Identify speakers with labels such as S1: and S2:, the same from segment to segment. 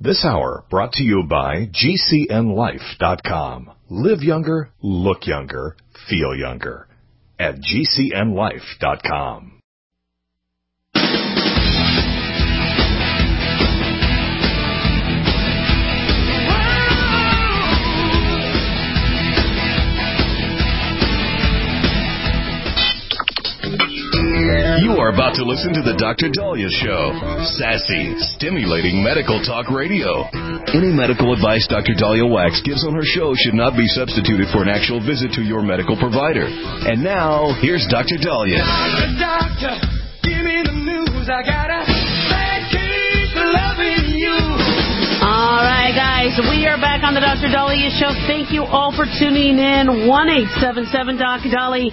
S1: This hour brought to you by GCNLife.com. Live younger, look younger, feel younger at GCNLife.com. You are about to listen to the Dr. Daliah Show. Sassy, stimulating medical talk radio. Any medical advice Dr. Daliah Wax gives on her show should not be substituted for an actual visit to your medical provider. And now, here's Dr. Daliah.
S2: Doctor, give me the news. I gotta keep loving you.
S3: All right, guys, we are back on the Dr. Daliah Show. Thank you all for tuning in. 1-877-Dr. Dali,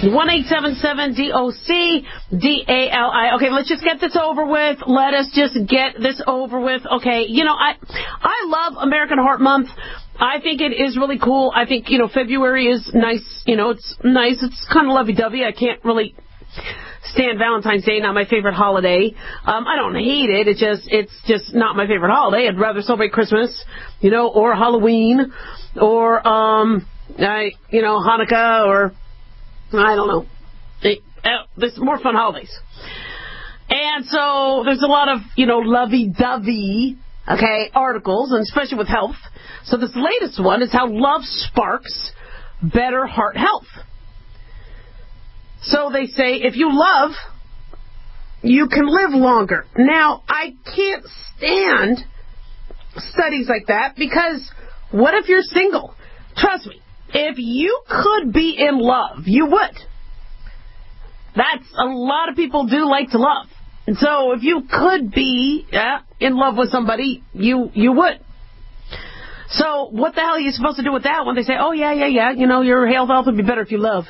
S3: 1-877-DOC-DALI. Okay, let's just get this over with. Let us just get this over with. Okay, you know, I love American Heart Month. I think it is really cool. I think, you know, February is nice. You know, it's nice. It's kind of lovey-dovey. I can't really stand Valentine's Day, not my favorite holiday. I don't hate it. It's just not my favorite holiday. I'd rather celebrate Christmas, you know, or Halloween, or Hanukkah, or I don't know. There's more fun holidays. And so there's a lot of, you know, lovey-dovey, okay, articles, and especially with health. So this latest one is how love sparks better heart health. So they say, if you love, you can live longer. Now, I can't stand studies like that, because what if you're single? Trust me, if you could be in love, you would. That's a lot of people do like to love. And so if you could be in love with somebody, you would. So what the hell are you supposed to do with that when they say, oh, yeah, you know, your health would be better if you love?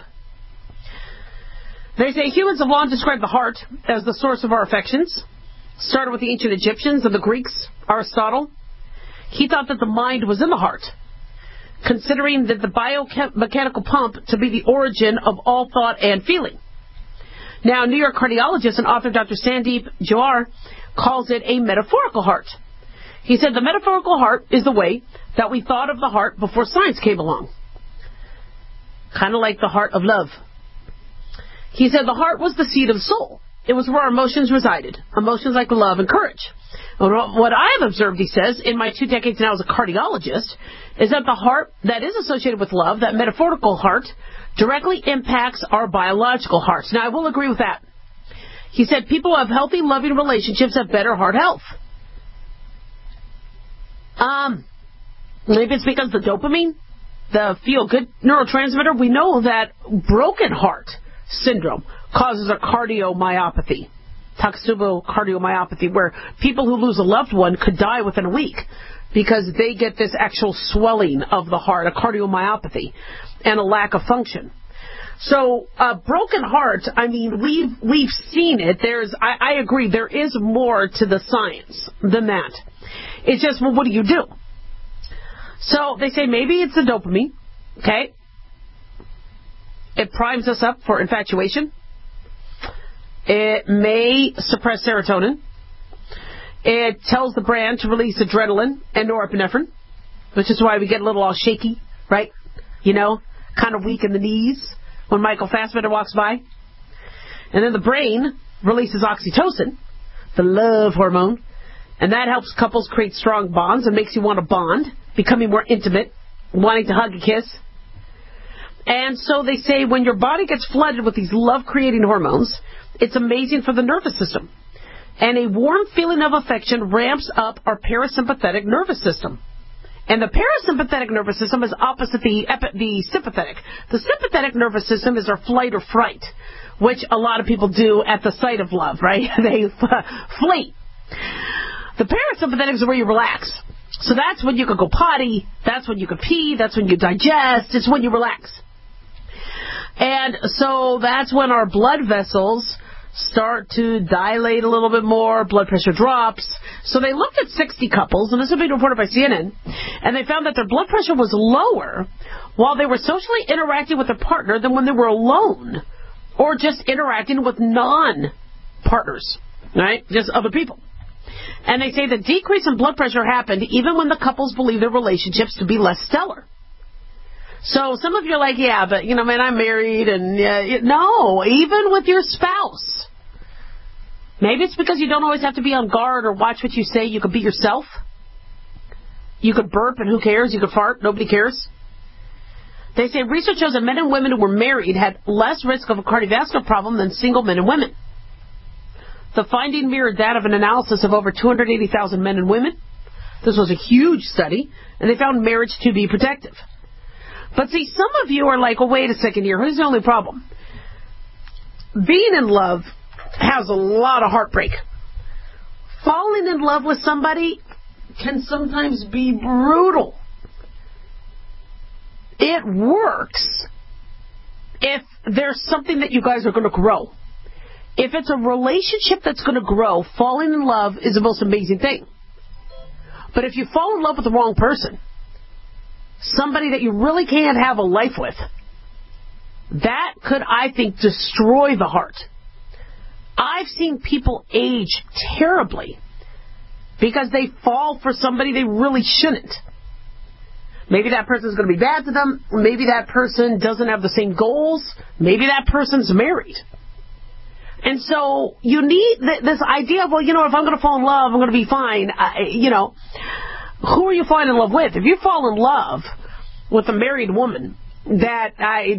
S3: They say humans have long described the heart as the source of our affections. Started with the ancient Egyptians and the Greeks. Aristotle, he thought that the mind was in the heart, considering that the biomechanical pump to be the origin of all thought and feeling. Now, New York cardiologist and author Dr. Sandeep Jawhar calls it a metaphorical heart. He said the metaphorical heart is the way that we thought of the heart before science came along. Kind of like the heart of love. He said the heart was the seat of the soul. It was where our emotions resided. Emotions like love and courage. What I have observed, he says, in my 2 decades now as a cardiologist, is that the heart that is associated with love, that metaphorical heart, directly impacts our biological hearts. Now, I will agree with that. He said people who have healthy, loving relationships have better heart health. Maybe it's because the dopamine, the feel-good neurotransmitter, we know that broken heart syndrome causes a cardiomyopathy, Takotsubo cardiomyopathy, where people who lose a loved one could die within a week because they get this actual swelling of the heart, a cardiomyopathy, and a lack of function. So a broken heart, I mean, we've seen it. I agree, there is more to the science than that. It's just, well, what do you do? So they say maybe it's the dopamine, okay? It primes us up for infatuation. It may suppress serotonin. It tells the brain to release adrenaline and norepinephrine, which is why we get a little all shaky, right? You know, kind of weak in the knees when Michael Fassbender walks by. And then the brain releases oxytocin, the love hormone, and that helps couples create strong bonds and makes you want to bond, becoming more intimate, wanting to hug and kiss. And so they say when your body gets flooded with these love-creating hormones, it's amazing for the nervous system. And a warm feeling of affection ramps up our parasympathetic nervous system. And the parasympathetic nervous system is opposite the sympathetic. The sympathetic nervous system is our flight or fright, which a lot of people do at the sight of love, right? They flee. The parasympathetic is where you relax. So that's when you can go potty, that's when you can pee, that's when you digest, it's when you relax. And so that's when our blood vessels start to dilate a little bit more, blood pressure drops. So they looked at 60 couples, and this has been reported by CNN, and they found that their blood pressure was lower while they were socially interacting with their partner than when they were alone or just interacting with non-partners, right? Just other people. And they say the decrease in blood pressure happened even when the couples believed their relationships to be less stellar. So some of you are like, yeah, but, man, I'm married. And no, even with your spouse. Maybe it's because you don't always have to be on guard or watch what you say. You could be yourself. You could burp and who cares? You could fart. Nobody cares. They say research shows that men and women who were married had less risk of a cardiovascular problem than single men and women. The finding mirrored that of an analysis of over 280,000 men and women. This was a huge study, and they found marriage to be protective. But see, some of you are like, well, wait a second here. Here's the only problem. Being in love has a lot of heartbreak. Falling in love with somebody can sometimes be brutal. It works if there's something that you guys are going to grow. If it's a relationship that's going to grow, falling in love is the most amazing thing. But if you fall in love with the wrong person, somebody that you really can't have a life with, that could, I think, destroy the heart. I've seen people age terribly because they fall for somebody they really shouldn't. Maybe that person's going to be bad to them. Maybe that person doesn't have the same goals. Maybe that person's married. And so you need this idea of, well, if I'm going to fall in love, I'm going to be fine. Who are you falling in love with? If you fall in love with a married woman, that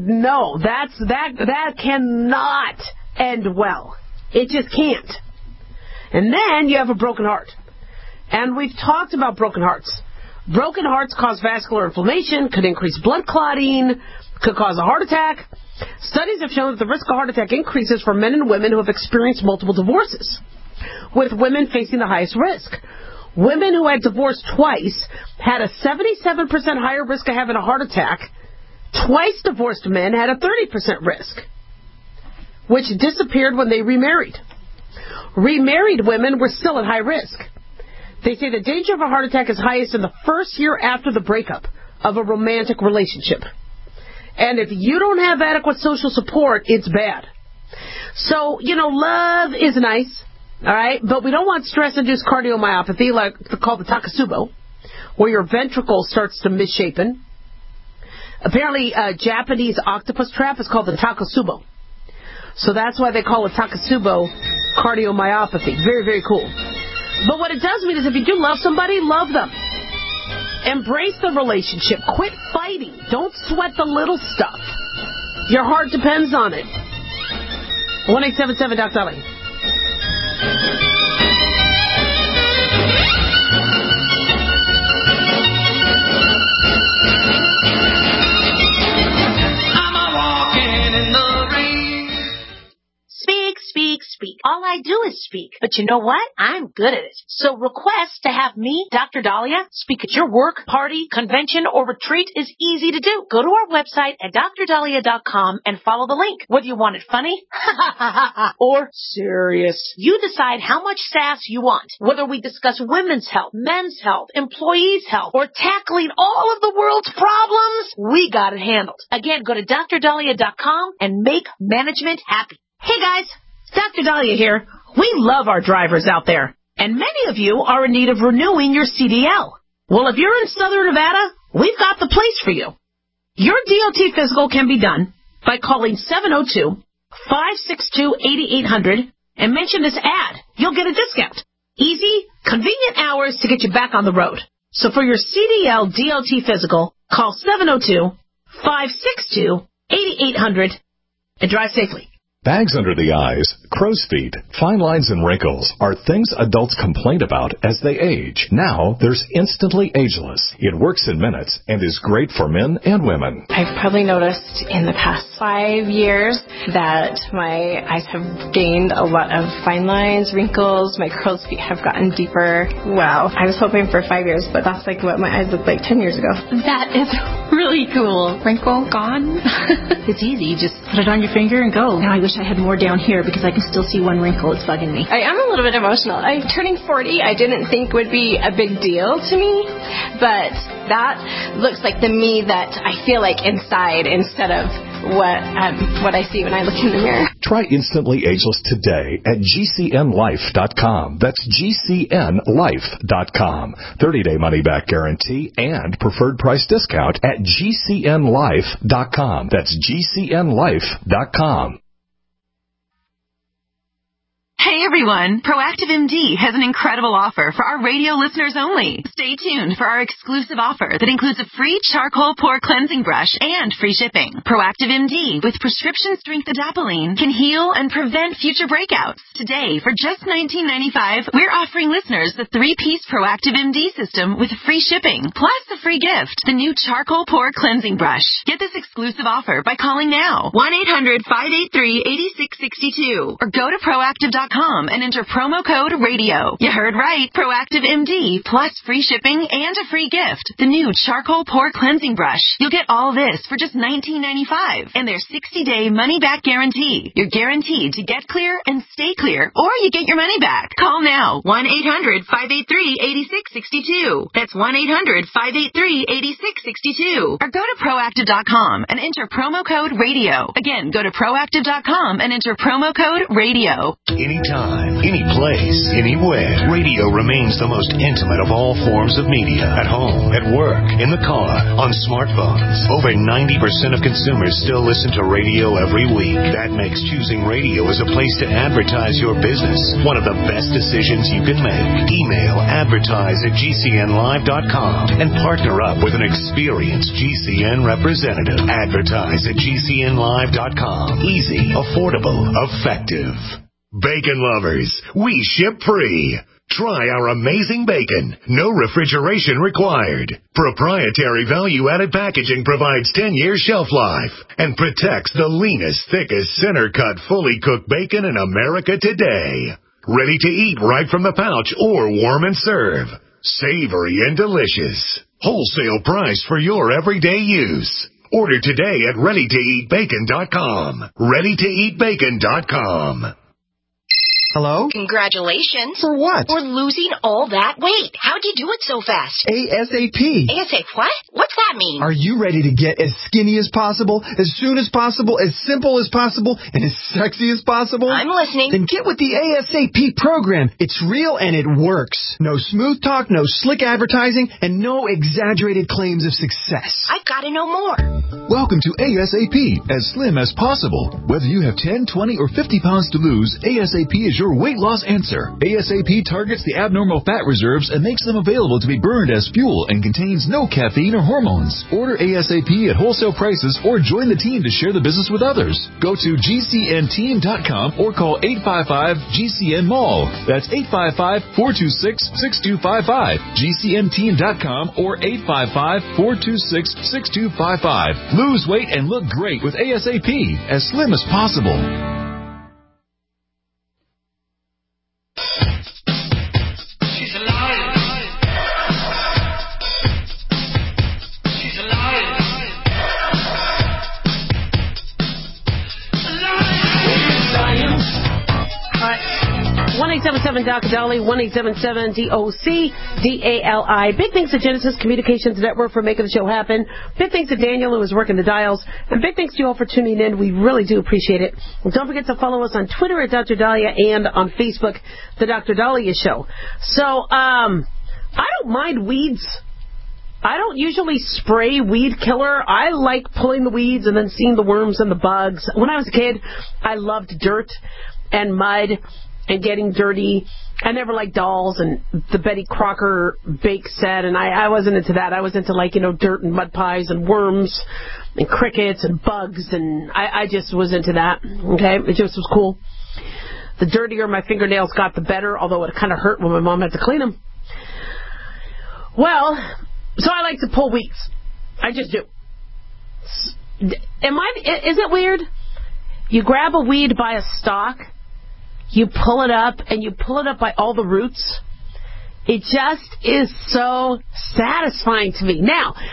S3: cannot end well. It just can't. And then you have a broken heart. And we've talked about broken hearts. Broken hearts cause vascular inflammation, could increase blood clotting, could cause a heart attack. Studies have shown that the risk of heart attack increases for men and women who have experienced multiple divorces, with women facing the highest risk. Women who had divorced twice had a 77% higher risk of having a heart attack. Twice divorced men had a 30% risk, which disappeared when they remarried. Remarried women were still at high risk. They say the danger of a heart attack is highest in the first year after the breakup of a romantic relationship. And if you don't have adequate social support, it's bad. So, love is nice, all right? But we don't want stress-induced cardiomyopathy, called the Takotsubo, where your ventricle starts to misshapen. Apparently, a Japanese octopus trap is called the Takotsubo. So that's why they call it Takotsubo cardiomyopathy. Very, very cool. But what it does mean is if you do love somebody, love them. Embrace the relationship. Quit fighting. Don't sweat the little stuff. Your heart depends on it. 1-877 Dr. Dolly.
S4: Speak. All I do is speak. But you know what? I'm good at it. So request to have me, Dr. Dahlia, speak at your work, party, convention, or retreat is easy to do. Go to our website at drdahlia.com and follow the link. Whether you want it funny or serious, you decide how much sass you want. Whether we discuss women's health, men's health, employees' health, or tackling all of the world's problems, we got it handled. Again, go to drdahlia.com and make management happy. Hey guys, Dr. Dahlia here. We love our drivers out there, and many of you are in need of renewing your CDL. Well, if you're in Southern Nevada, we've got the place for you. Your DOT physical can be done by calling 702-562-8800 and mention this ad. You'll get a discount. Easy, convenient hours to get you back on the road. So for your CDL DOT physical, call 702-562-8800 and drive safely.
S5: Bags under the eyes, crow's feet, fine lines and wrinkles are things adults complain about as they age. Now, there's Instantly Ageless. It works in minutes and is great for men and women.
S6: I've probably noticed in the past 5 years that my eyes have gained a lot of fine lines, wrinkles, my crow's feet have gotten deeper. Wow. I was hoping for 5 years, but that's like what my eyes looked like 10 years ago.
S7: That is really cool. Wrinkle gone. It's easy. You just put it on your finger and go. Now I wish I had more down here because I can still see one wrinkle. It's bugging me.
S6: I am a little bit emotional. I'm turning 40. I didn't think would be a big deal to me, but that looks like the me that I feel like inside instead of what I see when I look in the mirror.
S5: Try Instantly Ageless today at GCNlife.com. That's GCNlife.com. 30-day money-back guarantee and preferred price discount at GCNlife.com. That's GCNlife.com.
S8: Hey everyone, Proactive MD has an incredible offer for our radio listeners only. Stay tuned for our exclusive offer that includes a free charcoal pore cleansing brush and free shipping. Proactive MD with prescription strength adapalene can heal and prevent future breakouts. Today, for just $19.95, we're offering listeners the 3-piece Proactive MD system with free shipping, plus a free gift, the new charcoal pore cleansing brush. Get this exclusive offer by calling now, 1-800-583-8662, or go to proactive.com and enter promo code RADIO. You heard right. Proactive MD plus free shipping and a free gift. The new charcoal pore cleansing brush. You'll get all this for just $19.95 and their 60-day money-back guarantee. You're guaranteed to get clear and stay clear, or you get your money back. Call now. 1-800-583-8662. That's 1-800-583-8662. Or go to proactive.com and enter promo code RADIO. Again, go to proactive.com and enter promo code RADIO.
S9: Anytime, any place, anywhere, radio remains the most intimate of all forms of media. At home, at work, in the car, on smartphones. Over 90% of consumers still listen to radio every week. That makes choosing radio as a place to advertise your business one of the best decisions you can make. Email advertise@gcnlive.com and partner up with an experienced GCN representative. Advertise at gcnlive.com. Easy, affordable, effective. Bacon lovers, we ship free. Try our amazing bacon. No refrigeration required. Proprietary value-added packaging provides 10-year shelf life and protects the leanest, thickest, center-cut, fully cooked bacon in America today. Ready to eat right from the pouch or warm and serve. Savory and delicious. Wholesale price for your everyday use. Order today at readytoeatbacon.com. readytoeatbacon.com.
S10: Hello?
S11: Congratulations.
S10: For what?
S11: For losing all that weight. How'd you do it so fast?
S10: ASAP.
S11: ASAP what? What's that mean?
S10: Are you ready to get as skinny as possible, as soon as possible, as simple as possible, and as sexy as possible?
S11: I'm listening.
S10: Then get with the ASAP program. It's real and it works. No smooth talk, no slick advertising, and no exaggerated claims of success.
S11: I've got to know more.
S12: Welcome to ASAP, as slim as possible. Whether you have 10, 20, or 50 pounds to lose, ASAP is your weight loss answer. ASAP targets the abnormal fat reserves and makes them available to be burned as fuel and contains no caffeine or hormones. Order ASAP at wholesale prices or join the team to share the business with others. Go to GCNteam.com or call 855-GCN-MALL. That's 855-426-6255. GCNteam.com or 855-426-6255. Lose weight and look great with ASAP, as slim as possible.
S3: Dr. Dolly, 1-877-DOC-DALI. Big thanks to Genesis Communications Network for making the show happen. Big thanks to Daniel, who is working the dials. And big thanks to you all for tuning in. We really do appreciate it. And don't forget to follow us on Twitter at Dr. Dahlia and on Facebook, The Dr. Dahlia Show. So, I don't mind weeds. I don't usually spray weed killer. I like pulling the weeds and then seeing the worms and the bugs. When I was a kid, I loved dirt and mud and getting dirty. I never liked dolls and the Betty Crocker bake set, and I wasn't into that. I was into, like, dirt and mud pies and worms and crickets and bugs, and I just was into that, okay? It just was cool. The dirtier my fingernails got, the better, although it kind of hurt when my mom had to clean them. Well, so I like to pull weeds. I just do. Is it weird? You grab a weed by a stalk, you pull it up, and you pull it up by all the roots. It just is so satisfying to me. Now, I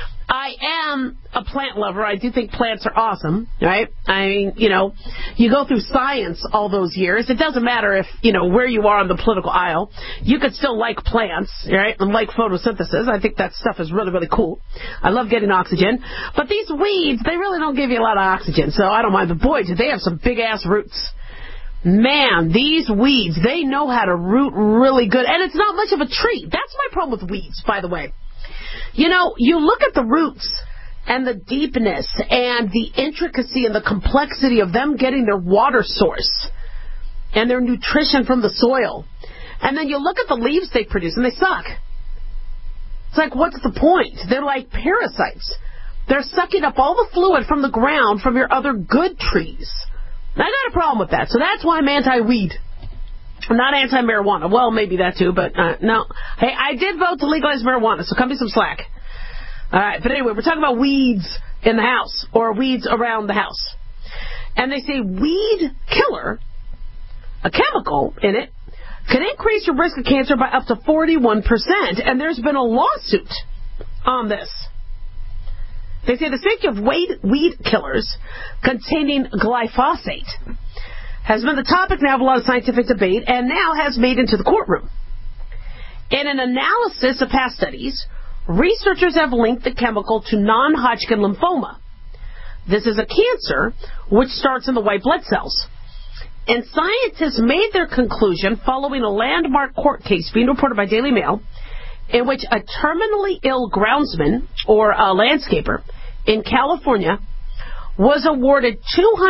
S3: I am a plant lover. I do think plants are awesome, right? I mean, you know, you go through science all those years. It doesn't matter if, you know, where you are on the political aisle. You could still like plants, right, and like photosynthesis. I think that stuff is really, really cool. I love getting oxygen. But these weeds, they really don't give you a lot of oxygen, so I don't mind. But boy, do they have some big-ass roots. Man, these weeds, they know how to root really good. And it's not much of a tree. That's my problem with weeds, by the way. You know, you look at the roots and the deepness and the intricacy and the complexity of them getting their water source and their nutrition from the soil. And then you look at the leaves they produce and they suck. It's like, what's the point? They're like parasites. They're sucking up all the fluid from the ground from your other good trees. I got a problem with that, so that's why I'm anti-weed. I'm not anti-marijuana. Well, maybe that too, but no. Hey, I did vote to legalize marijuana, so cut me some slack. All right, but anyway, we're talking about weeds in the house or weeds around the house. And they say weed killer, a chemical in it, can increase your risk of cancer by up to 41%. And there's been a lawsuit on this. They say the safety of weed killers containing glyphosate has been the topic now of a lot of scientific debate and now has made into the courtroom. In an analysis of past studies, researchers have linked the chemical to non-Hodgkin lymphoma. This is a cancer which starts in the white blood cells. And scientists made their conclusion following a landmark court case being reported by Daily Mail in which a terminally ill groundsman or a landscaper in California was awarded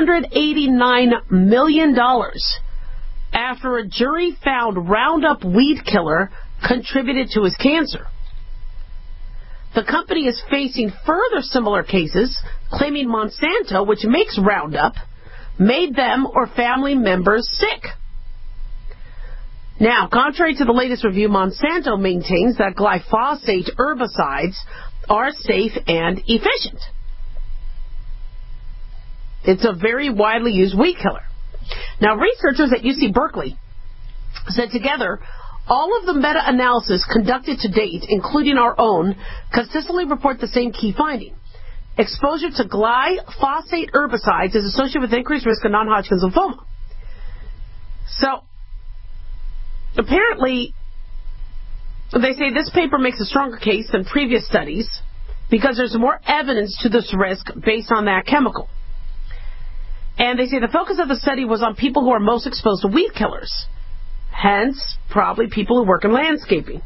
S3: $289 million after a jury found Roundup weed killer contributed to his cancer. The company is facing further similar cases, claiming Monsanto, which makes Roundup, made them or family members sick. Now, contrary to the latest review, Monsanto maintains that glyphosate herbicides are safe and efficient. It's a very widely used weed killer. Now, researchers at UC Berkeley said together, all of the meta-analysis conducted to date, including our own, consistently report the same key finding. Exposure to glyphosate herbicides is associated with increased risk of non-Hodgkin's lymphoma. So, apparently, they say this paper makes a stronger case than previous studies because there's more evidence to this risk based on that chemical. And they say the focus of the study was on people who are most exposed to weed killers. Hence, probably people who work in landscaping.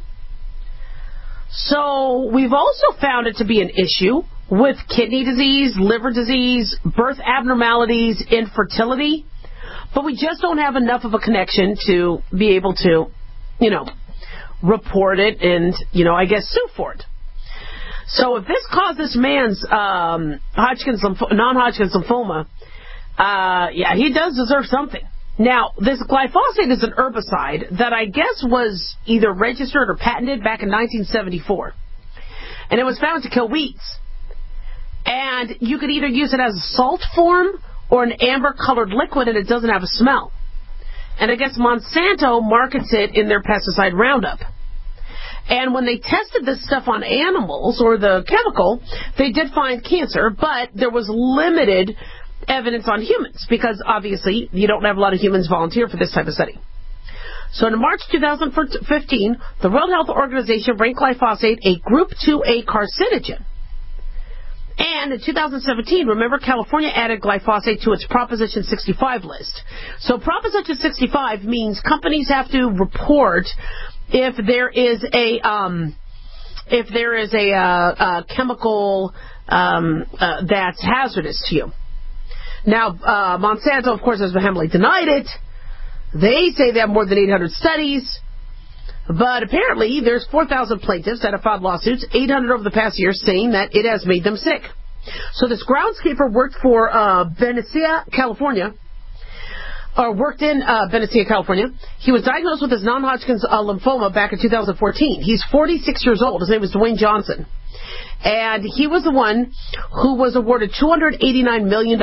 S3: So, we've also found it to be an issue with kidney disease, liver disease, birth abnormalities, infertility. But we just don't have enough of a connection to be able to, you know, report it and, you know, I guess sue for it. So if this caused this man's non-Hodgkin's lymphoma, yeah, he does deserve something. Now, this glyphosate is an herbicide that I guess was either registered or patented back in 1974. And it was found to kill weeds. And you could either use it as a salt form or an amber-colored liquid, and it doesn't have a smell. And I guess Monsanto markets it in their pesticide Roundup. And when they tested this stuff on animals, or the chemical, they did find cancer, but there was limited evidence on humans, because obviously you don't have a lot of humans volunteer for this type of study. So in March 2015, the World Health Organization ranked glyphosate a Group 2A carcinogen. And in 2017, remember, California added glyphosate to its Proposition 65 list. So Proposition 65 means companies have to report if there is a chemical that's hazardous to you. Now, Monsanto, of course, has vehemently denied it. They say they have more than 800 studies. But apparently, there's 4,000 plaintiffs that have filed lawsuits, 800 over the past year, saying that it has made them sick. So this groundskeeper worked for Benicia, California, or worked in Benicia, California. He was diagnosed with his non-Hodgkin's lymphoma back in 2014. He's 46 years old. His name is Dwayne Johnson. And he was the one who was awarded $289 million.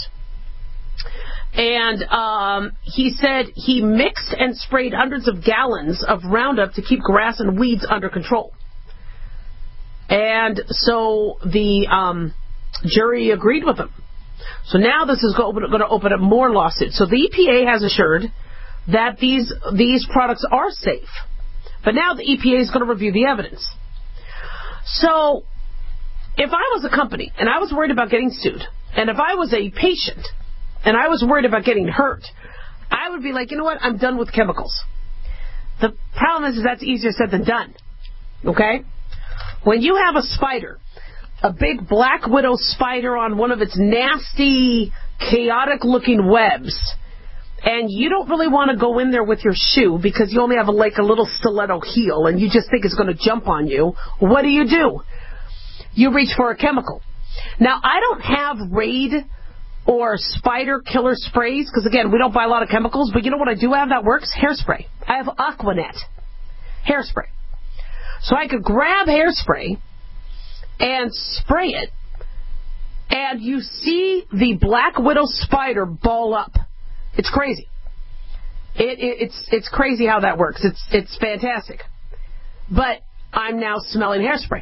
S3: And he said he mixed and sprayed hundreds of gallons of Roundup to keep grass and weeds under control. And so the jury agreed with them. So now this is going to open up more lawsuits. So the EPA has assured that these products are safe. But now the EPA is going to review the evidence. So if I was a company and I was worried about getting sued, and if I was a patient and I was worried about getting hurt, I would be like, you know what, I'm done with chemicals. The problem is that's easier said than done. Okay? When you have a spider, a big black widow spider on one of its nasty, chaotic-looking webs, and you don't really want to go in there with your shoe because you only have a little stiletto heel and you just think it's going to jump on you, what do? You reach for a chemical. Now, I don't have Raid or spider killer sprays because, again, we don't buy a lot of chemicals, but you know what I do have that works? Hairspray. I have Aquanet hairspray. So I could grab hairspray and spray it, and you see the black widow spider ball up. It's crazy. It's crazy how that works. It's fantastic. But I'm now smelling hairspray.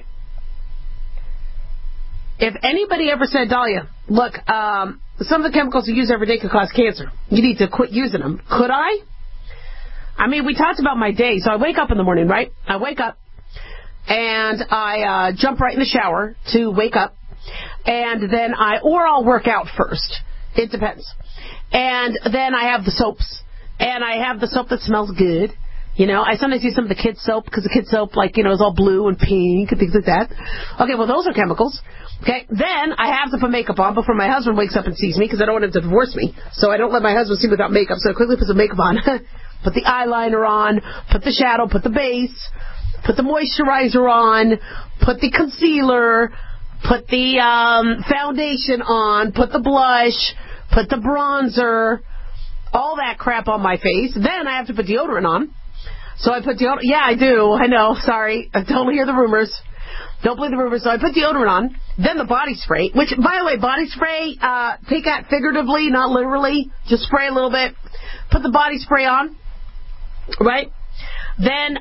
S3: If anybody ever said, Dahlia, look, some of the chemicals you use every day could cause cancer. You need to quit using them. Could I? I mean, we talked about my day. So I wake up in the morning, right? I wake up, and I jump right in the shower to wake up. And then I'll work out first. It depends. And then I have the soaps. And I have the soap that smells good. You know, I sometimes use some of the kids' soap because the kids' soap, is all blue and pink and things like that. Okay, well, those are chemicals. Okay, then I have to put makeup on before my husband wakes up and sees me because I don't want him to divorce me. So I don't let my husband see me without makeup. So I quickly put some makeup on, put the eyeliner on, put the shadow, put the base, put the moisturizer on, put the concealer, put the foundation on, put the blush, put the bronzer, all that crap on my face. Then I have to put deodorant on. So I put deodorant. Yeah, I do. I know. Sorry. I don't hear the rumors. Don't believe the rumors. So I put deodorant on. Then the body spray, which, by the way, body spray, take that figuratively, not literally. Just spray a little bit. Put the body spray on. Right? Then,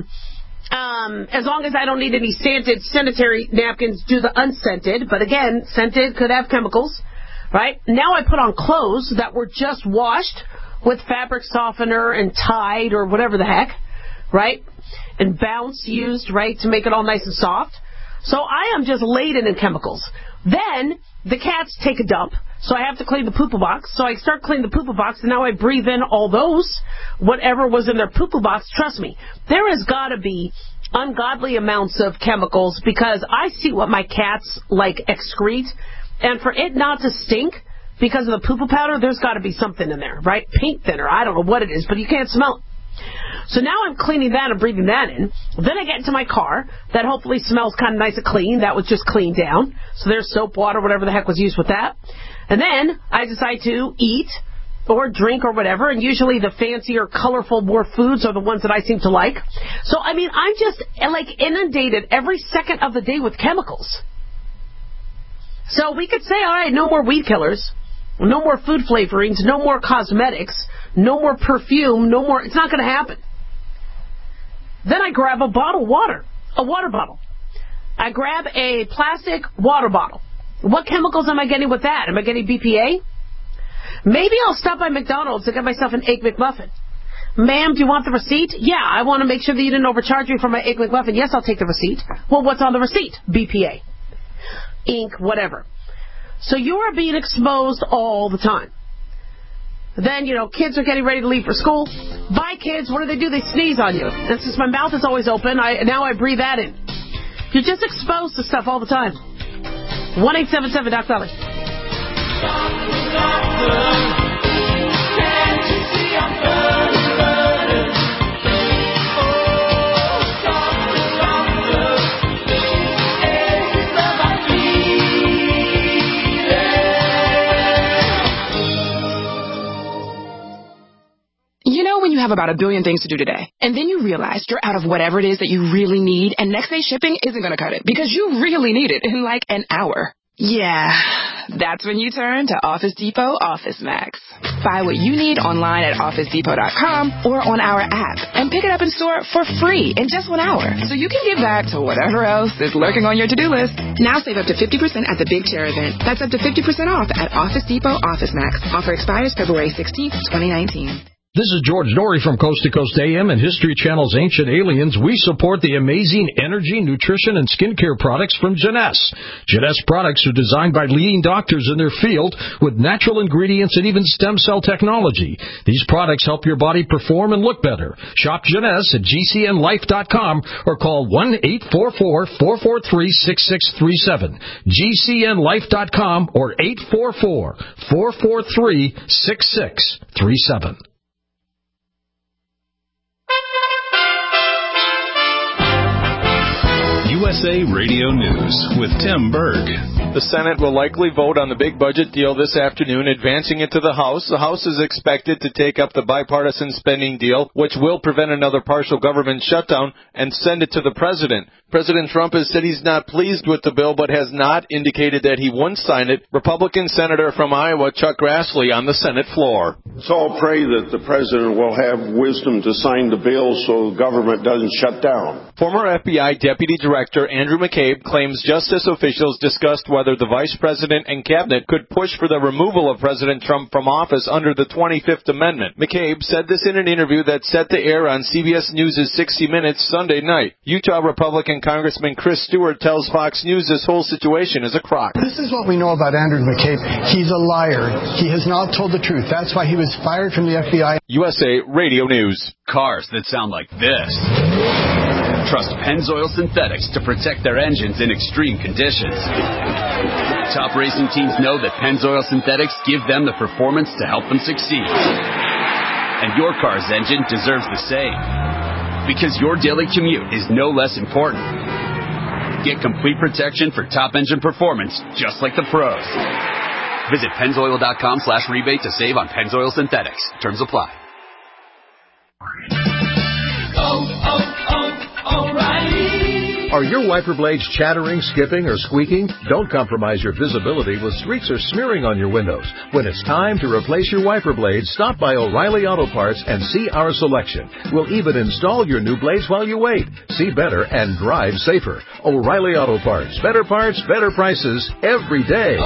S3: as long as I don't need any scented sanitary napkins, do the unscented. But again, scented could have chemicals. Right? Now I put on clothes that were just washed with fabric softener and Tide or whatever the heck. Right? And Bounce used, right, to make it all nice and soft. So I am just laden in chemicals. Then the cats take a dump, so I have to clean the poo-poo box. So I start cleaning the poo-poo box, and now I breathe in all those, whatever was in their poo-poo box. Trust me, there has got to be ungodly amounts of chemicals because I see what my cats, excrete, and for it not to stink because of the poo-poo powder, there's got to be something in there, right? Paint thinner, I don't know what it is, but you can't smell it. So now I'm cleaning that and breathing that in. Then I get into my car. That hopefully smells kind of nice and clean. That was just cleaned down. So there's soap, water, whatever the heck was used with that. And then I decide to eat or drink or whatever. And usually the fancier, colorful, more foods are the ones that I seem to like. So, I mean, I'm just inundated every second of the day with chemicals. So we could say, all right, no more weed killers. No more food flavorings, no more cosmetics, no more perfume, no more. It's not going to happen. Then I grab a bottle of water, a water bottle. I grab a plastic water bottle. What chemicals am I getting with that? Am I getting BPA? Maybe I'll stop by McDonald's and get myself an Egg McMuffin. Ma'am, do you want the receipt? Yeah, I want to make sure that you didn't overcharge me for my Egg McMuffin. Yes, I'll take the receipt. Well, what's on the receipt? BPA, ink, whatever. So you are being exposed all the time. Then, kids are getting ready to leave for school. Bye, kids. What do? They sneeze on you. And since my mouth is always open, now I breathe that in. You're just exposed to stuff all the time. 1-877-DOC-DOLLY.
S13: When you have about 1 billion things to do today, and then you realize you're out of whatever it is that you really need, and next day shipping isn't going to cut it because you really need it in an hour. Yeah, That's when you turn to Office Depot Office Max. Buy what you need online at OfficeDepot.com or on our app and pick it up in store for free in just 1 hour so you can get back to whatever else is lurking on your to-do list. Now save up to 50% at the Big Chair event. That's up to 50% off at Office Depot Office Max. Offer expires February 16th, 2019.
S14: This is George Norrie from Coast to Coast AM and History Channel's Ancient Aliens. We support the amazing energy, nutrition, and skincare products from Jeunesse. Jeunesse products are designed by leading doctors in their field with natural ingredients and even stem cell technology. These products help your body perform and look better. Shop Jeunesse at GCNlife.com or call 1-844-443-6637. GCNlife.com or 844-443-6637.
S1: USA Radio News with Tim Berg.
S15: The Senate will likely vote on the big budget deal this afternoon, advancing it to the House. The House is expected to take up the bipartisan spending deal, which will prevent another partial government shutdown, and send it to the president. President Trump has said he's not pleased with the bill, but has not indicated that he won't sign it. Republican Senator from Iowa, Chuck Grassley, on the Senate floor.
S16: Let's all pray that the president will have wisdom to sign the bill so the government doesn't shut down.
S15: Former FBI Deputy Director Andrew McCabe claims justice officials discussed whether the vice president and cabinet could push for the removal of President Trump from office under the 25th Amendment. McCabe said this in an interview that's set to air on CBS News' 60 Minutes Sunday night. Utah Republican Congressman Chris Stewart tells Fox News this whole situation is a crock.
S17: This is what we know about Andrew McCabe. He's a liar. He has not told the truth. That's why he was fired from the FBI.
S15: USA Radio News.
S18: Cars that sound like this. Trust Pennzoil Synthetics to protect their engines in extreme conditions. Top racing teams know that Pennzoil Synthetics give them the performance to help them succeed. And your car's engine deserves the same. Because your daily commute is no less important. Get complete protection for top engine performance, just like the pros. Visit Pennzoil.com/rebate to save on Pennzoil Synthetics. Terms apply.
S19: Are your wiper blades chattering, skipping, or squeaking? Don't compromise your visibility with streaks or smearing on your windows. When it's time to replace your wiper blades, stop by O'Reilly Auto Parts and see our selection. We'll even install your new blades while you wait. See better and drive safer. O'Reilly Auto Parts. Better parts, better prices every day.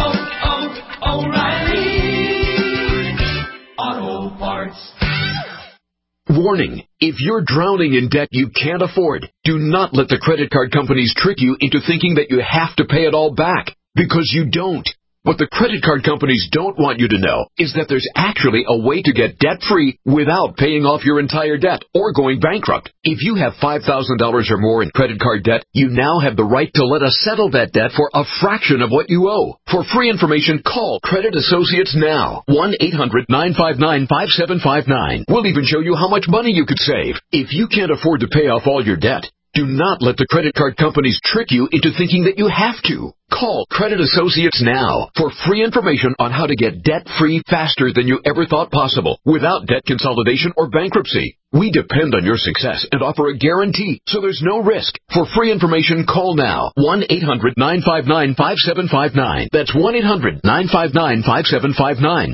S2: O'Reilly Auto Parts.
S20: Warning, if you're drowning in debt you can't afford, do not let the credit card companies trick you into thinking that you have to pay it all back, because you don't. What the credit card companies don't want you to know is that there's actually a way to get debt-free without paying off your entire debt or going bankrupt. If you have $5,000 or more in credit card debt, you now have the right to let us settle that debt for a fraction of what you owe. For free information, call Credit Associates now. 1-800-959-5759. We'll even show you how much money you could save. If you can't afford to pay off all your debt, do not let the credit card companies trick you into thinking that you have to. Call Credit Associates now for free information on how to get debt-free faster than you ever thought possible without debt consolidation or bankruptcy. We depend on your success and offer a guarantee, so there's no risk. For free information, call now. 1-800-959-5759. That's 1-800-959-5759.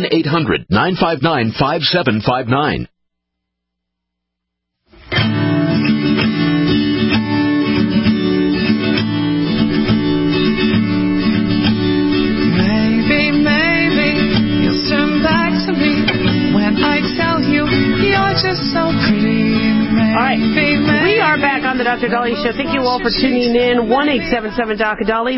S20: 1-800-959-5759.
S2: Just so pretty.
S3: All right, we are back on the Dr. Dahlia Show. Thank you all for tuning in. 1-877-DOC-DALI,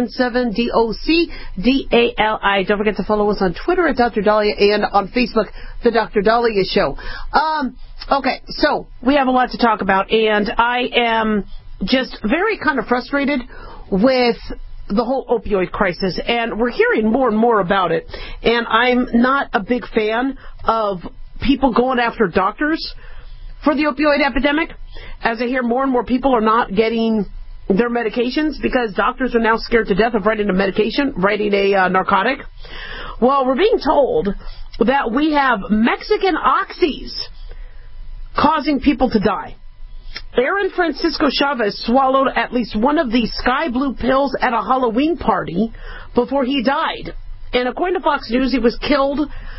S3: 1-877-DOC-DALI. Don't forget to follow us on Twitter at Dr. Dahlia and on Facebook, The Dr. Dahlia Show. Okay, so we have a lot to talk about, and I am just very kind of frustrated with the whole opioid crisis, and we're hearing more and more about it, and I'm not a big fan of people going after doctors for the opioid epidemic, as I hear more and more people are not getting their medications because doctors are now scared to death of writing a medication, writing a narcotic. Well, we're being told that we have Mexican oxys causing people to die. Aaron Francisco Chavez swallowed at least one of the sky blue pills at a Halloween party before he died. And according to Fox News, he was killed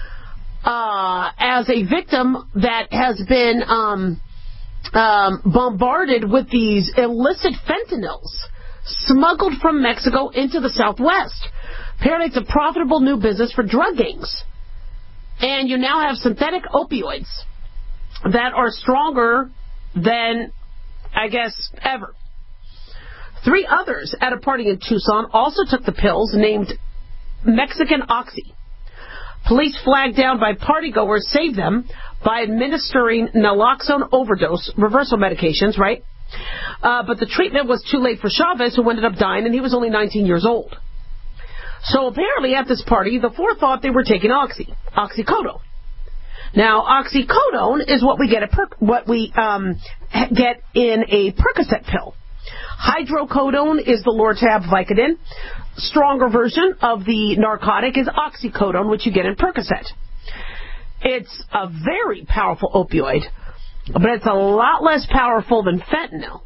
S3: as a victim that has been bombarded with these illicit fentanyls smuggled from Mexico into the Southwest. Apparently, it's a profitable new business for drug gangs. And you now have synthetic opioids that are stronger than, I guess, ever. 3 others at a party in Tucson also took the pills named Mexican Oxy. Police flagged down by partygoers saved them by administering naloxone overdose reversal medications, right? But the treatment was too late for Chavez, who ended up dying, and he was only 19 years old. So apparently at this party, the 4 thought they were taking oxycodone. Now, oxycodone is what we get get in a Percocet pill. Hydrocodone is the Lortab Vicodin. Stronger version of the narcotic is oxycodone, which you get in Percocet. It's a very powerful opioid, but it's a lot less powerful than fentanyl.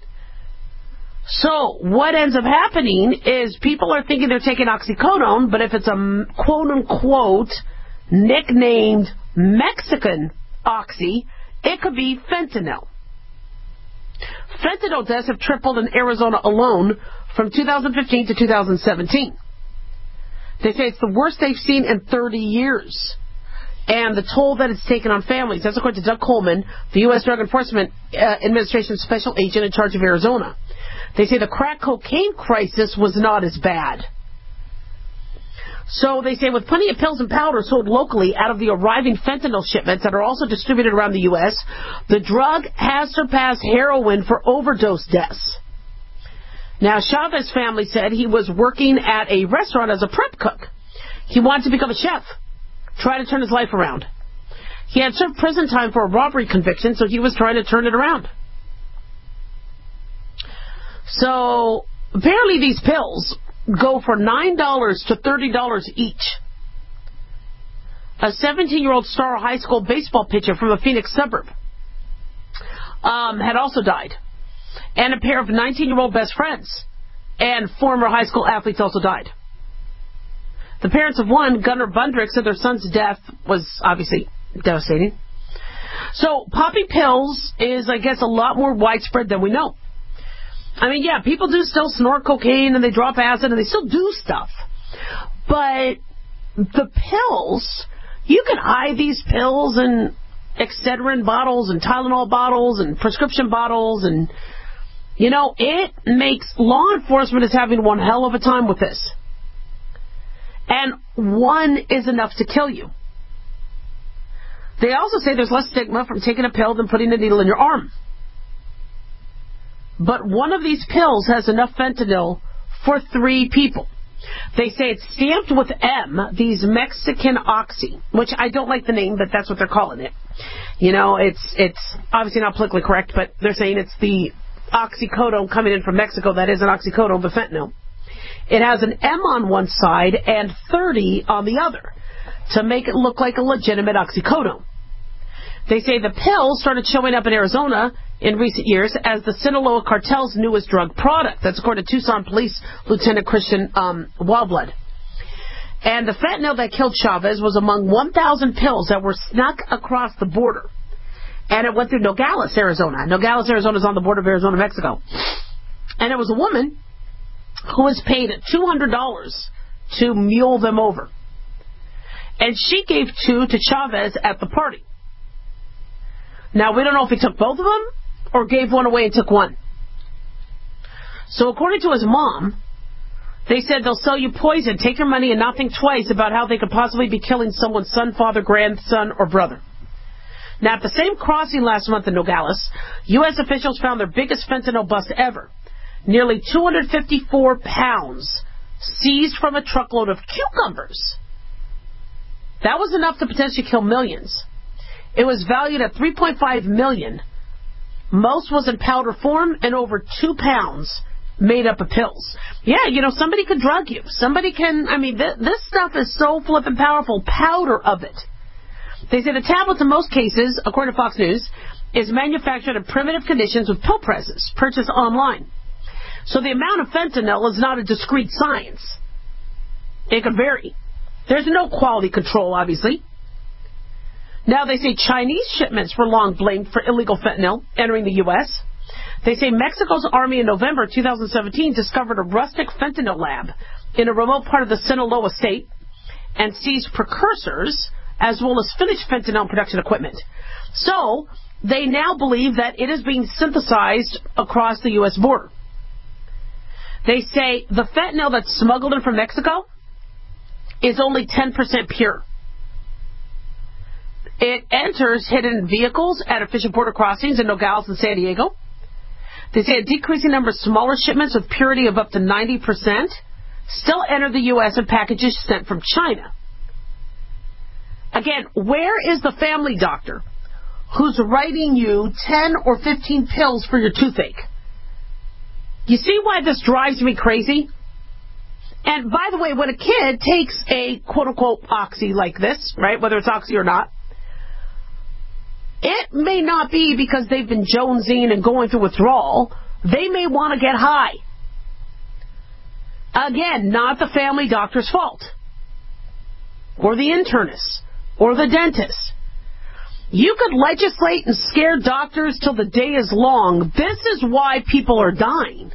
S3: So what ends up happening is people are thinking they're taking oxycodone, but if it's a quote-unquote nicknamed Mexican Oxy, it could be fentanyl. Fentanyl deaths have tripled in Arizona alone from 2015 to 2017. They say it's the worst they've seen in 30 years. And the toll that it's taken on families, that's according to Doug Coleman, the U.S. Drug Enforcement Administration special agent in charge of Arizona. They say the crack cocaine crisis was not as bad. So they say with plenty of pills and powder sold locally out of the arriving fentanyl shipments that are also distributed around the U.S., the drug has surpassed heroin for overdose deaths. Now, Chavez's family said he was working at a restaurant as a prep cook. He wanted to become a chef, try to turn his life around. He had served prison time for a robbery conviction, so he was trying to turn it around. So apparently these pills go for $9 to $30 each. A 17-year-old star high school baseball pitcher from a Phoenix suburb had also died. And a pair of 19-year-old best friends and former high school athletes also died. The parents of one, Gunnar Bundrick, said their son's death was obviously devastating. So poppy pills is, I guess, a lot more widespread than we know. I mean, yeah, people do still snort cocaine and they drop acid and they still do stuff. But the pills, you can hide these pills in Excedrin bottles and Tylenol bottles and prescription bottles, and, you know, it makes law enforcement is having one hell of a time with this. And one is enough to kill you. They also say there's less stigma from taking a pill than putting a needle in your arm. But one of these pills has enough fentanyl for 3 people. They say it's stamped with M, these Mexican Oxy, which I don't like the name, but that's what they're calling it. You know, it's obviously not politically correct, but they're saying it's the oxycodone coming in from Mexico that isn't oxycodone, but fentanyl. It has an M on one side and 30 on the other to make it look like a legitimate oxycodone. They say the pill started showing up in Arizona in recent years as the Sinaloa cartel's newest drug product. That's according to Tucson Police Lieutenant Christian Wildblood. And the fentanyl that killed Chavez was among 1,000 pills that were snuck across the border. And it went through Nogales, Arizona. Nogales, Arizona is on the border of Arizona, Mexico. And it was a woman who was paid $200 to mule them over. And she gave 2 to Chavez at the party. Now, we don't know if he took both of them or gave one away and took one. So according to his mom, they said they'll sell you poison, take your money, and not think twice about how they could possibly be killing someone's son, father, grandson, or brother. Now, at the same crossing last month in Nogales, U.S. officials found their biggest fentanyl bust ever. Nearly 254 pounds seized from a truckload of cucumbers. That was enough to potentially kill millions. It was valued at $3.5 million. Most was in powder form, and over 2 pounds made up of pills. Yeah, you know, somebody could drug you. Somebody can, I mean, this stuff is so flippin' powerful, powder of it. They say the tablets in most cases, according to Fox News, is manufactured in primitive conditions with pill presses purchased online. So the amount of fentanyl is not a discrete science. It could vary. There's no quality control, obviously. Now, they say Chinese shipments were long blamed for illegal fentanyl entering the U.S. They say Mexico's army in November 2017 discovered a rustic fentanyl lab in a remote part of the Sinaloa state and seized precursors as well as finished fentanyl production equipment. So, they now believe that it is being synthesized across the U.S. border. They say the fentanyl that's smuggled in from Mexico is only 10% pure. It enters hidden vehicles at official border crossings in Nogales and San Diego. They say a decreasing number of smaller shipments with purity of up to 90% still enter the U.S. in packages sent from China. Again, where is the family doctor who's writing you 10 or 15 pills for your toothache? You see why this drives me crazy? And by the way, when a kid takes a quote-unquote oxy like this, right, whether it's oxy or not, it may not be because they've been jonesing and going through withdrawal. They may want to get high. Again, not the family doctor's fault, or the internist, or the dentist. You could legislate and scare doctors till the day is long. This is why people are dying.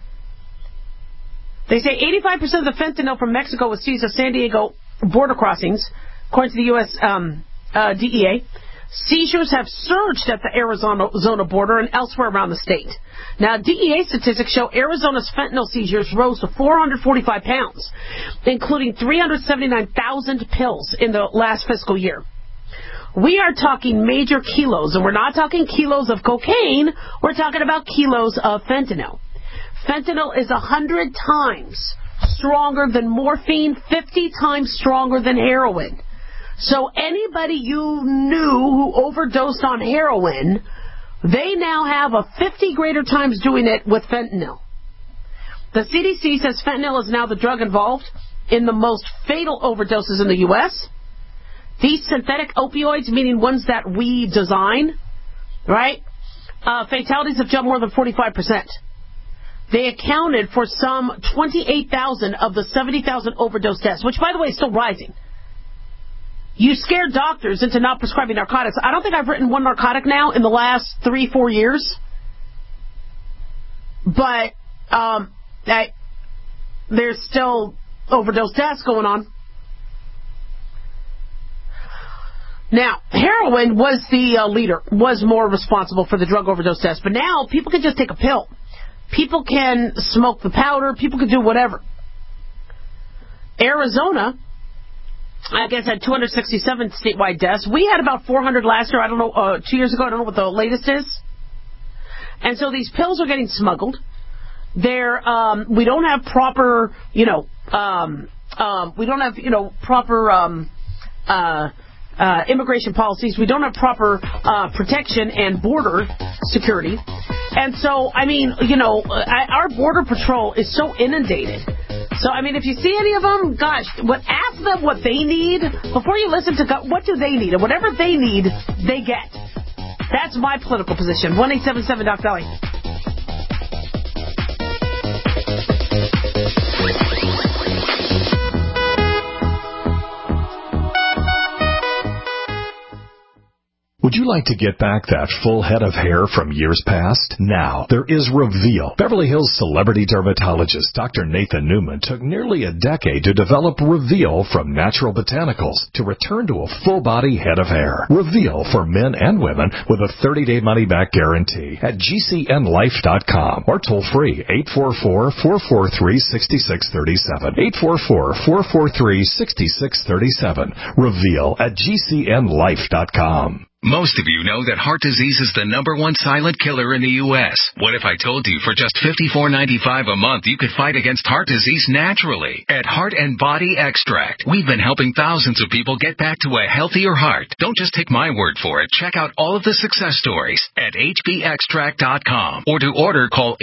S3: They say 85% of the fentanyl from Mexico was seized at San Diego border crossings, according to the U.S. DEA. Seizures have surged at the Arizona border and elsewhere around the state. Now, DEA statistics show Arizona's fentanyl seizures rose to 445 pounds, including 379,000 pills in the last fiscal year. We are talking major kilos, and we're not talking kilos of cocaine. We're talking about kilos of fentanyl. Fentanyl is 100 times stronger than morphine, 50 times stronger than heroin. So anybody you knew who overdosed on heroin, they now have a 50 greater times doing it with fentanyl. The CDC says fentanyl is now the drug involved in the most fatal overdoses in the U.S. These synthetic opioids, meaning ones that we design, right? Fatalities have jumped more than 45%. They accounted for some 28,000 of the 70,000 overdose deaths, which, by the way, is still rising. You scared doctors into not prescribing narcotics. I don't think I've written one narcotic now in the last 3-4 years. But there's still overdose deaths going on. Now, heroin was the leader, was more responsible for the drug overdose deaths. But now people can just take a pill. People can smoke the powder. People can do whatever. Arizona, I guess, had 267 statewide deaths. We had about 400 last year. I don't know, 2 years ago. I don't know what the latest is. And so these pills are getting smuggled. We don't have proper, proper immigration policies. We don't have proper protection and border security. And so, I mean, our border patrol is so inundated. So, I mean, if you see any of them, gosh, ask them what they need before you listen to what do they need. And whatever they need, they get. That's my political position. 1-877 Doc Dolly.
S5: Would you like to get back that full head of hair from years past? Now, there is Reveal. Beverly Hills celebrity dermatologist Dr. Nathan Newman took nearly a decade to develop Reveal from natural botanicals to return to a full-body head of hair. Reveal for men and women with a 30-day money-back guarantee at GCNlife.com or toll-free 844-443-6637. 844-443-6637. Reveal at GCNlife.com.
S1: Most of you know that heart disease is the #1 silent killer in the U.S. What if I told you for just $54.95 a month you could fight against heart disease naturally? At Heart and Body Extract, we've been helping thousands of people get back to a healthier heart. Don't just take my word for it. Check out all of the success stories at hbextract.com. Or to order, call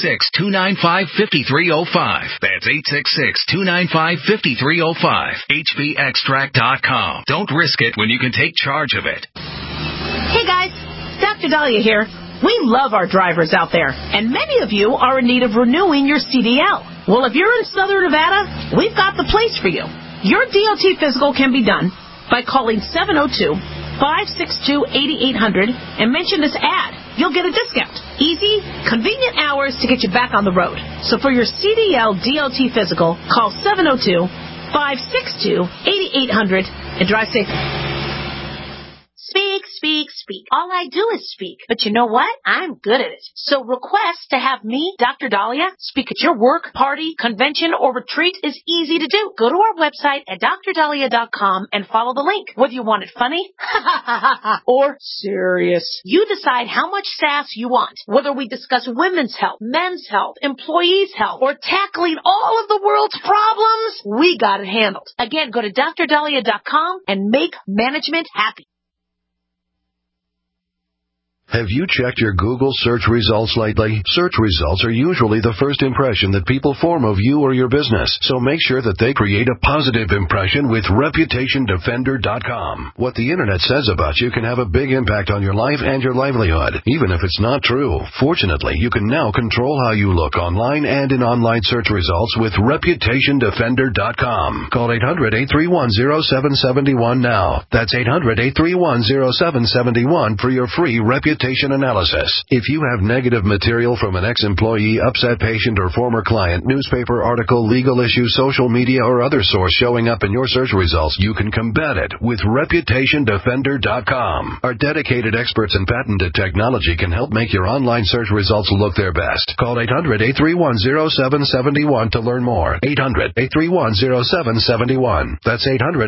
S1: 866-295-5305. That's 866-295-5305. hbextract.com. Don't risk it when you can take charge of it.
S11: Hey guys,
S4: Dr. Dahlia here. We love our drivers out there, and many of you are in need of renewing your CDL. Well, if you're in Southern Nevada, we've got the place for you. Your DOT physical can be done by calling 702-562-8800 and mention this ad. You'll get a discount. Easy, convenient hours to get you back on the road. So for your CDL DOT physical, call 702-562-8800 and drive safe.
S11: Speak, speak, speak. All I do is speak. But you know what? I'm good at it. So request to have me, Dr. Dahlia, speak at your work, party, convention, or retreat is easy to do. Go to our website at drdahlia.com and follow the link. Whether you want it funny or serious, you decide how much sass you want. Whether we discuss women's health, men's health, employees' health, or tackling all of the world's problems, we got it handled. Again, go to drdahlia.com and make management happy.
S21: Have you checked your Google search results lately? Search results are usually the first impression that people form of you or your business, so make sure that they create a positive impression with ReputationDefender.com. What the internet says about you can have a big impact on your life and your livelihood, even if it's not true. Fortunately, you can now control how you look online and in online search results with ReputationDefender.com. Call 800-831-0771 now. That's 800-831-0771 for your free reputation analysis. If you have negative material from an ex-employee, upset patient, or former client, newspaper article, legal issue, social media, or other source showing up in your search results, you can combat it with ReputationDefender.com. Our dedicated experts in patented technology can help make your online search results look their best. Call 800-831-0771 to learn more. 800-831-0771. That's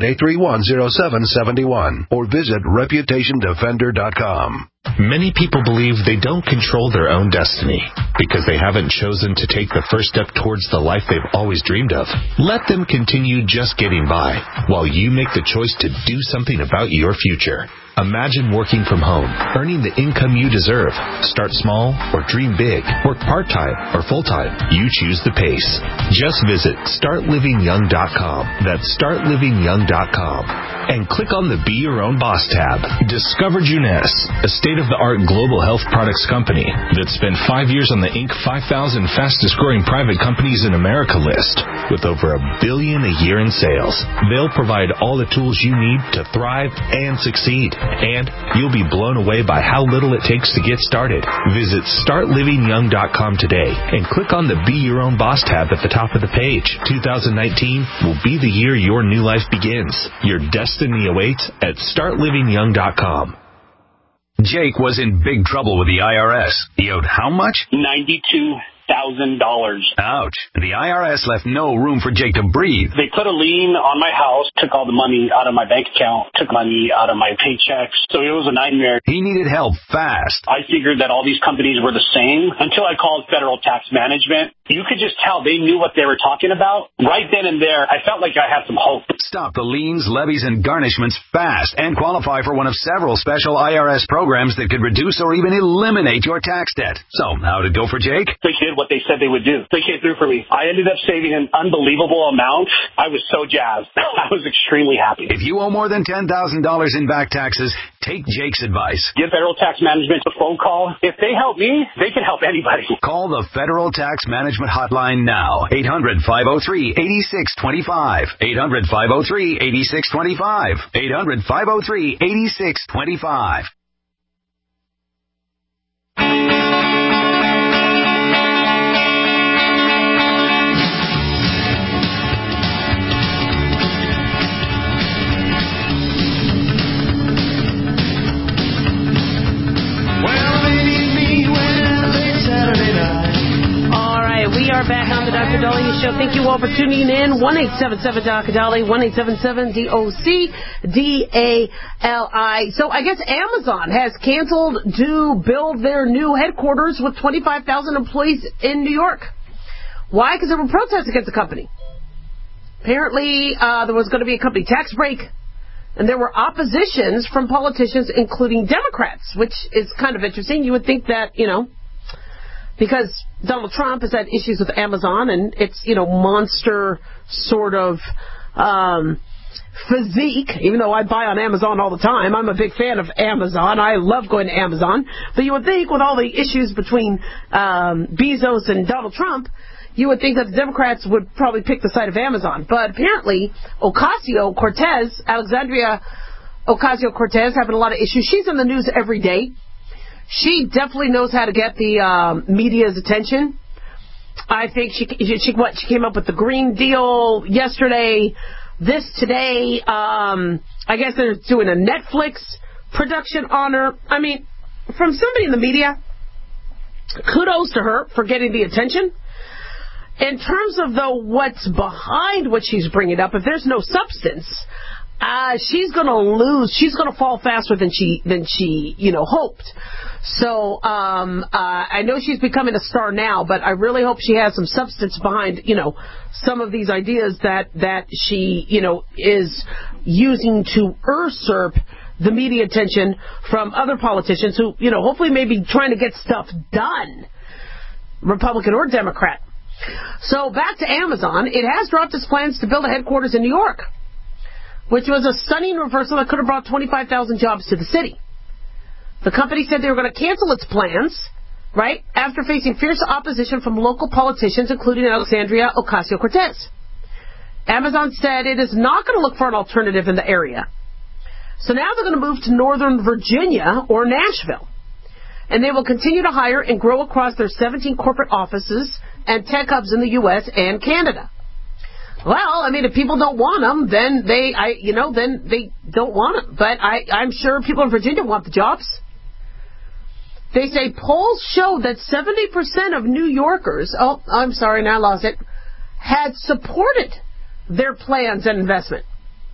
S21: 800-831-0771. Or visit ReputationDefender.com.
S22: Many people believe they don't control their own destiny because they haven't chosen to take the first step towards the life they've always dreamed of. Let them continue just getting by while you make the choice to do something about your future. Imagine working from home, earning the income you deserve. Start small or dream big. Work part-time or full-time. You choose the pace. Just visit StartLivingYoung.com. That's StartLivingYoung.com. And click on the Be Your Own Boss tab. Discover Juness, a state-of-the-art global health products company that spent 5 years on the Inc. 5,000 fastest-growing private companies in America list with over $1 billion a year in sales. They'll provide all the tools you need to thrive and succeed. And you'll be blown away by how little it takes to get started. Visit StartLivingYoung.com today and click on the Be Your Own Boss tab at the top of the page. 2019 will be the year your new life begins. Your destiny awaits at StartLivingYoung.com.
S23: Jake was in big trouble with the IRS. He owed how much? $92,000. Ouch. The IRS left no room for Jake to breathe.
S24: They put a lien on my house, took all the money out of my bank account, took money out of my paychecks. So it was a nightmare.
S23: He needed help fast.
S24: I figured that all these companies were the same until I called Federal Tax Management. You could just tell they knew what they were talking about. Right then and there, I felt like I had some hope.
S23: Stop the liens, levies, and garnishments fast and qualify for one of several special IRS programs that could reduce or even eliminate your tax debt. So, how'd it go for Jake?
S24: They did what they said they would do. They came through for me. I ended up saving an unbelievable amount. I was so jazzed. I was extremely happy.
S23: If you owe more than $10,000 in back taxes, take Jake's advice.
S24: Give Federal Tax Management a phone call. If they help me, they can help anybody.
S23: Call the Federal Tax Management Hotline now. 800-503-8625. 800-503-8625. 800-503-8625.
S3: We are back on the Dr. Dahlia Show. Thank you all for tuning in. 1-877-Dr. Dahlia, 1-877-DOC-DALI. So I guess Amazon has canceled to build their new headquarters with 25,000 employees in New York. Why? Because there were protests against the company. Apparently, there was going to be a company tax break, and there were oppositions from politicians, including Democrats, which is kind of interesting. You would think that, because Donald Trump has had issues with Amazon and its, monster sort of physique, even though I buy on Amazon all the time. I'm a big fan of Amazon. I love going to Amazon. But you would think with all the issues between Bezos and Donald Trump, you would think that the Democrats would probably pick the side of Amazon. But apparently, Alexandria Ocasio-Cortez, having a lot of issues. She's in the news every day. She definitely knows how to get the media's attention. I think she came up with the Green Deal yesterday. This today, I guess they're doing a Netflix production on her. I mean, from somebody in the media, kudos to her for getting the attention. In terms of, though, what's behind what she's bringing up, if there's no substance, she's going to lose. She's going to fall faster than she hoped. So I know she's becoming a star now, but I really hope she has some substance behind, some of these ideas that she, is using to usurp the media attention from other politicians who, hopefully may be trying to get stuff done, Republican or Democrat. So back to Amazon. It has dropped its plans to build a headquarters in New York, which was a stunning reversal that could have brought 25,000 jobs to the city. The company said they were going to cancel its plans, right, after facing fierce opposition from local politicians, including Alexandria Ocasio-Cortez. Amazon said it is not going to look for an alternative in the area. So now they're going to move to Northern Virginia or Nashville. And they will continue to hire and grow across their 17 corporate offices and tech hubs in the U.S. and Canada. Well, I mean, if people don't want them, then they don't want them. But I'm sure people in Virginia want the jobs. They say polls show that 70% of New Yorkers, had supported their plans and investment.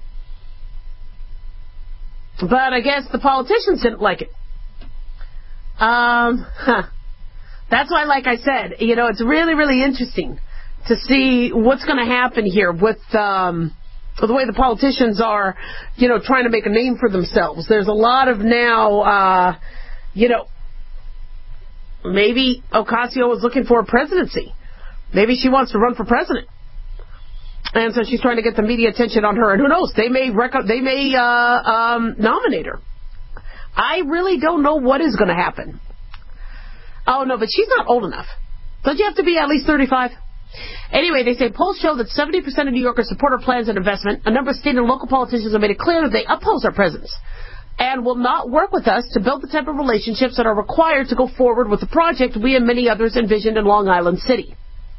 S3: But I guess the politicians didn't like it. That's why, like I said, it's really, really interesting to see what's going to happen here with the way the politicians are, trying to make a name for themselves. There's a lot of now, maybe Ocasio is looking for a presidency. Maybe she wants to run for president. And so she's trying to get the media attention on her. And who knows, they may nominate her. I really don't know what is going to happen. Oh, no, but she's not old enough. Don't you have to be at least 35? Anyway, they say polls show that 70% of New Yorkers support our plans and investment. A number of state and local politicians have made it clear that they oppose our presence and will not work with us to build the type of relationships that are required to go forward with the project we and many others envisioned in Long Island City.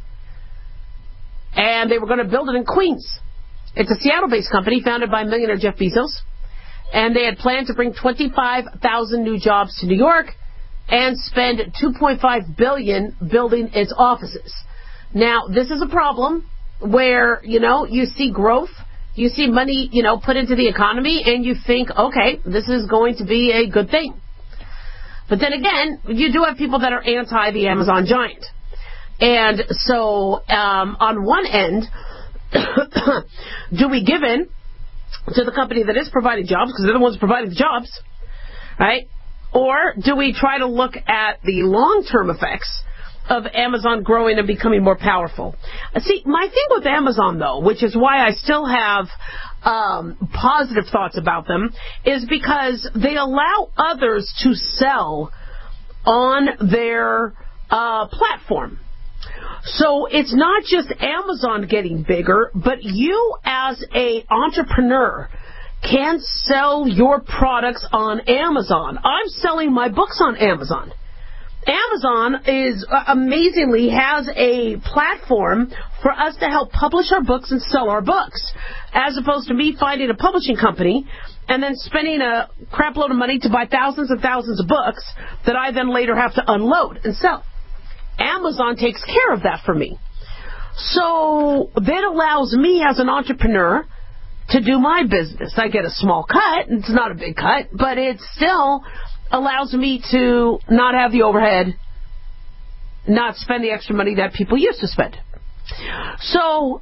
S3: And they were going to build it in Queens. It's a Seattle-based company founded by millionaire Jeff Bezos. And they had planned to bring 25,000 new jobs to New York and spend $2.5 billion building its offices. Now, this is a problem where, you see growth, you see money, put into the economy, and you think, okay, this is going to be a good thing. But then again, you do have people that are anti the Amazon giant. And so, on one end, do we give in to the company that is providing jobs, because they're the ones providing the jobs, right? Or do we try to look at the long-term effects of Amazon growing and becoming more powerful? See, my thing with Amazon, though, which is why I still have positive thoughts about them, is because they allow others to sell on their platform. So it's not just Amazon getting bigger, but you as an entrepreneur can sell your products on Amazon. I'm selling my books on Amazon. Amazon is amazingly has a platform for us to help publish our books and sell our books, as opposed to me finding a publishing company and then spending a crap load of money to buy thousands and thousands of books that I then later have to unload and sell. Amazon takes care of that for me. So that allows me as an entrepreneur to do my business. I get a small cut. It's not a big cut, but it still allows me to not have the overhead, not spend the extra money that people used to spend. So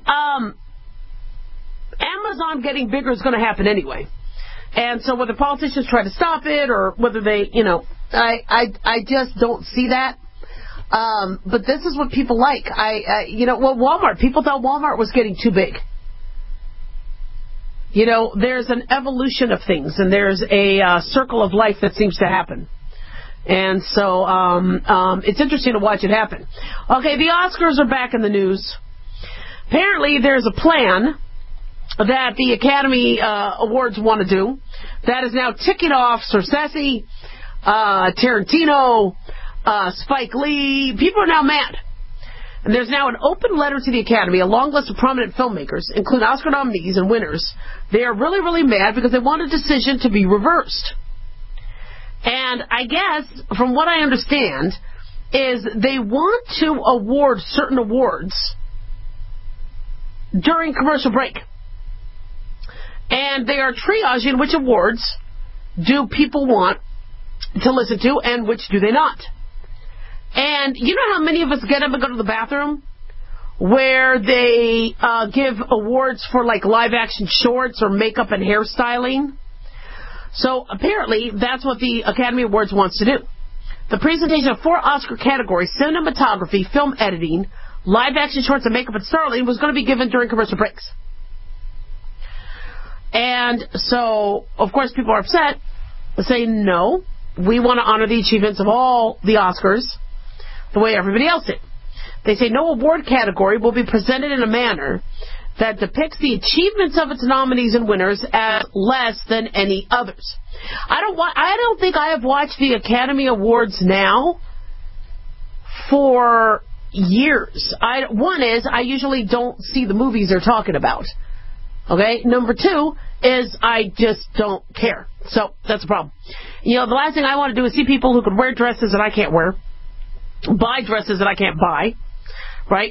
S3: Amazon getting bigger is going to happen anyway. And so whether politicians try to stop it or whether they, I just don't see that. But this is what people like. Walmart. People thought Walmart was getting too big. there's an evolution of things, and there's a circle of life that seems to happen. And so it's interesting to watch it happen. Okay, the Oscars are back in the news. Apparently, there's a plan that the Academy Awards want to do that is now ticking off Scorsese, Tarantino, Spike Lee. People are now mad. And there's now an open letter to the Academy, a long list of prominent filmmakers, including Oscar nominees and winners. They are really, really mad because they want a decision to be reversed. And I guess, from what I understand, is they want to award certain awards during commercial break. And they are triaging which awards do people want to listen to and which do they not. And you know how many of us get up and go to the bathroom where they give awards for like live action shorts or makeup and hairstyling? So apparently that's what the Academy Awards wants to do. The presentation of 4 Oscar categories, cinematography, film editing, live action shorts, and makeup and styling, was going to be given during commercial breaks. And so, of course, people are upset, saying, no, we want to honor the achievements of all the Oscars the way everybody else did. They say no award category will be presented in a manner that depicts the achievements of its nominees and winners as less than any others. I don't think I have watched the Academy Awards now for years. One is I usually don't see the movies they're talking about. Okay? Number 2 is I just don't care. So that's a problem. The last thing I want to do is see people who could wear dresses that I can't wear, buy dresses that I can't buy, right?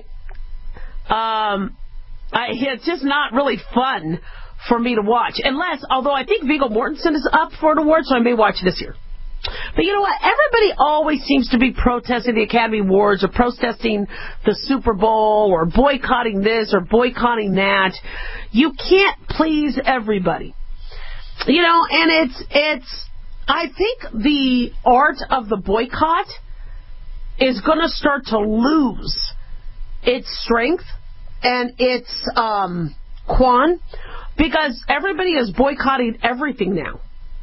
S3: It's just not really fun for me to watch. Although I think Viggo Mortensen is up for an award, so I may watch this year. But you know what? Everybody always seems to be protesting the Academy Awards or protesting the Super Bowl or boycotting this or boycotting that. You can't please everybody. And I think the art of the boycott is going to start to lose its strength and its quan, because everybody is boycotting everything now.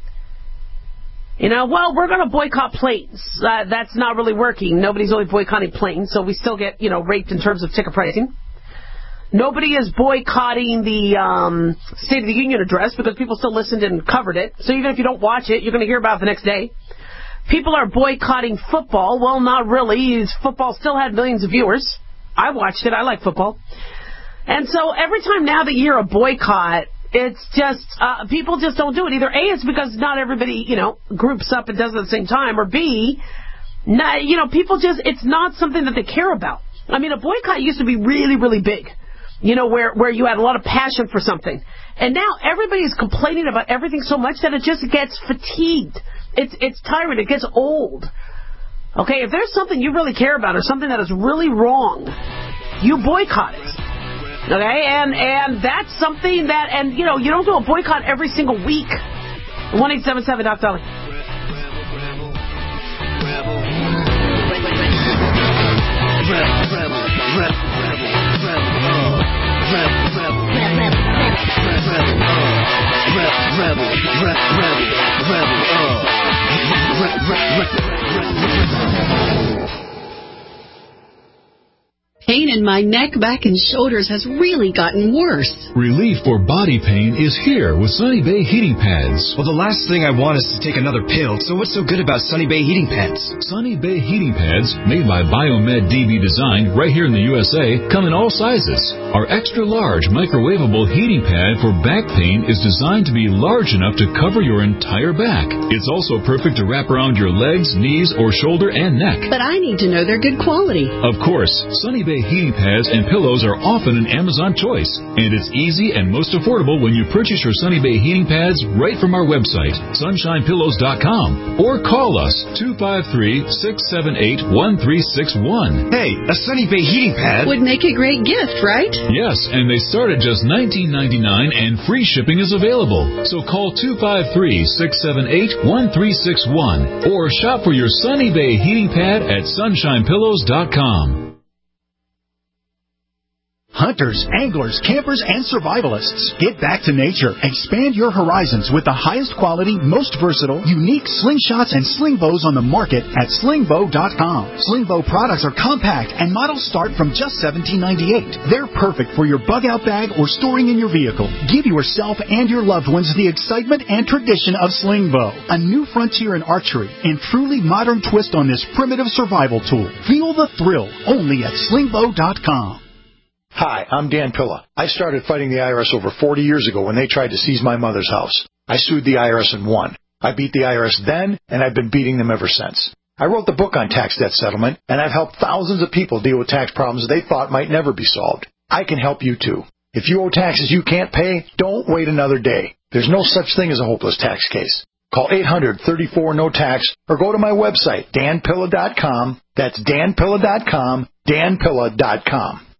S3: We're going to boycott planes. That's not really working. Nobody's really boycotting planes, so we still get, raped in terms of ticket pricing. Nobody is boycotting the State of the Union address because people still listened and covered it. So even if you don't watch it, you're going to hear about it the next day. People are boycotting football. Well, not really. Football still had millions of viewers. I watched it. I like football. And so every time now that you hear a boycott, it's just, people just don't do it. Either A, it's because not everybody, groups up and does it at the same time, or B, people just, it's not something that they care about. I mean, a boycott used to be really, really big, where you had a lot of passion for something. And now everybody's complaining about everything so much that it just gets fatigued. It's tiring. It gets old. Okay, if there's something you really care about or something that is really wrong, you boycott it. Okay, and that's something that, and you don't do a boycott every single week. 1-877-DOC-DOLLY.
S6: Pain in my neck, back, and shoulders has really gotten worse.
S12: Relief for body pain is here with Sunny Bay Heating Pads.
S10: Well, the last thing I want is to take another pill, so what's so good about Sunny Bay Heating Pads?
S12: Sunny Bay Heating Pads, made by Biomed DB Design right here in the USA, come in all sizes. Our extra-large microwavable heating pad for back pain is designed to be large enough to cover your entire back. It's also perfect to wrap around your legs, knees, or shoulder and neck.
S6: But I need to know they're good quality.
S12: Of course, Sunny Bay heating pads and pillows are often an Amazon choice, and it's easy and most affordable when you purchase your Sunny Bay heating pads right from our website, sunshinepillows.com, or call us 253-678-1361.
S10: Hey, a Sunny Bay heating pad
S6: would make a great gift, right?
S12: Yes, and they start at just $19.99 and free shipping is available. So call 253-678-1361 or shop for your Sunny Bay heating pad at sunshinepillows.com.
S7: hunters, anglers, campers, and survivalists. Get back to nature. Expand your horizons with the highest quality, most versatile, unique slingshots and sling bows on the market at slingbow.com. Slingbow products are compact and models start from just $17.98. They're perfect for your bug-out bag or storing in your vehicle. Give yourself and your loved ones the excitement and tradition of Slingbow, a new frontier in archery and truly modern twist on this primitive survival tool. Feel the thrill only at slingbow.com.
S8: Hi, I'm Dan Pilla. I started fighting the IRS over 40 years ago when they tried to seize my mother's house. I sued the IRS and won. I beat the IRS then, and I've been beating them ever since. I wrote the book on tax debt settlement, and I've helped thousands of people deal with tax problems they thought might never be solved. I can help you too. If you owe taxes you can't pay, don't wait another day. There's no such thing as a hopeless tax case. Call 800-34-NO-TAX or go to my website, danpilla.com. That's danpilla.com, danpilla.com.